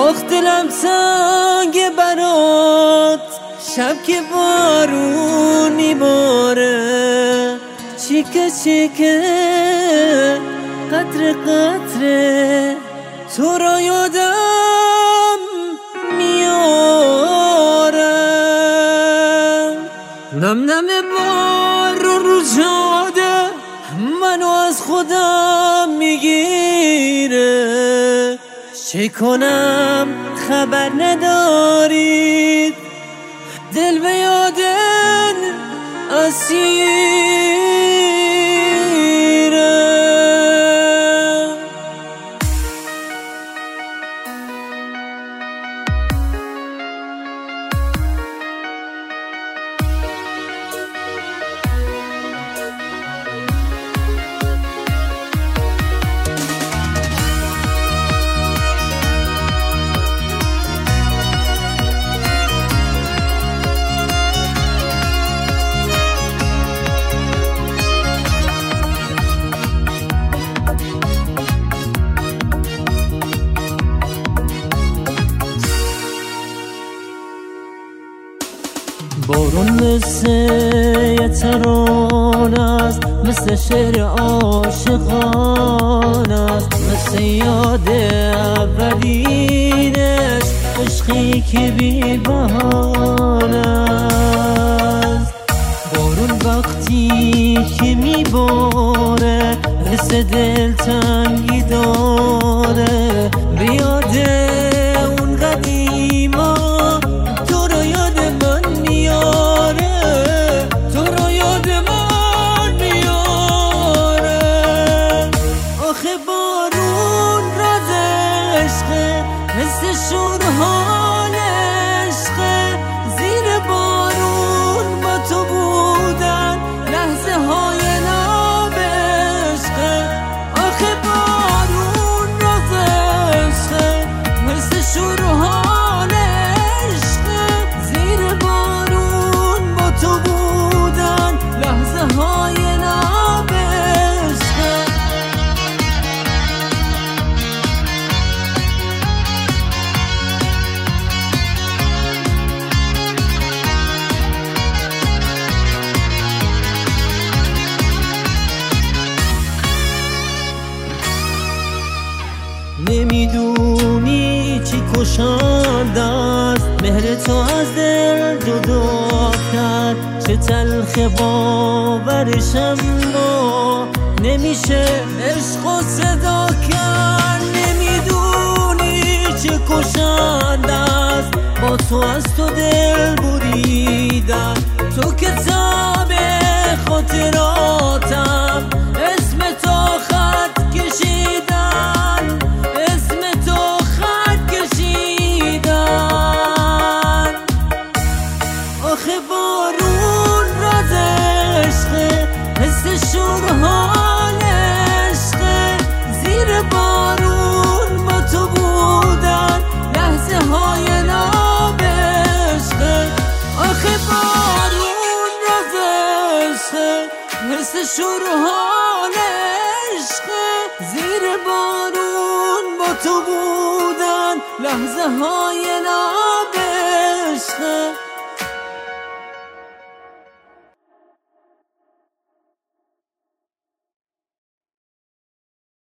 آخ دلم تنگ برات، شب که بارون میباره، چیکه چیکه قطره قطره تو را یادم میاره. نم نم بار رو جاده منو از خودم میگیره، چه کنم خبر ندارید، دل به یادن اسیره. بارون مثل یه ترانه است، مثل شعر عاشقانه است، مثل یاد اولینش، عشقی که بی بهانه است. بارون وقتی که میباره حس دلتنگی داره، به یاد اون قدیما حس شورحال عشقه، زیر بارون با تو بودن لحظه های نابشقه. آخه بارون راز عشقه، حس شورحال عشقه، زیر بارون با تو بودن لحظه های نابشقه. نمیدونی چی کشنده است، مهر تو از دل جدا کرد، چه تلخ باورشم با نمیشه عشق و صدا کرد. نمیدونی چی کشنده است، با تو از تو دل بریدم، تو کتاب خاطراتم، اسم تو خط کشیدم، بارون راز عشقه، حس شورحال عشقه، زیر بارون با تو بودن لحظه های نابشقه. آخه بارون راز عشقه، حس شورحال عشقه، زیر بارون با تو بودن لحظه های نابشقه.